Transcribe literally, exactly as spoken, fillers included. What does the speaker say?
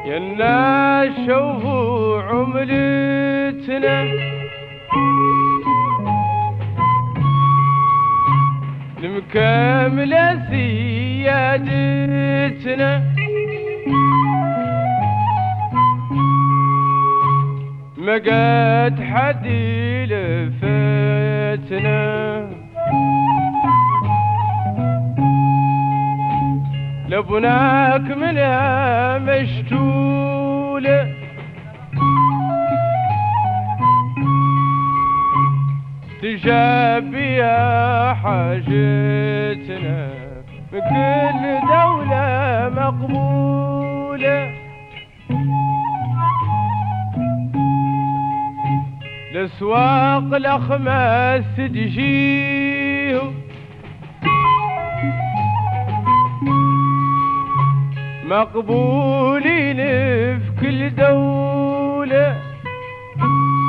يا الناس شوفوا عملتنا المكاملة سيادتنا ما قد حد لفتنا لبناك منها مشتولة تجاب يا حاجتنا بكل دولة مقبولة لسواق الأخماس تجيه مقبولين في كل دولة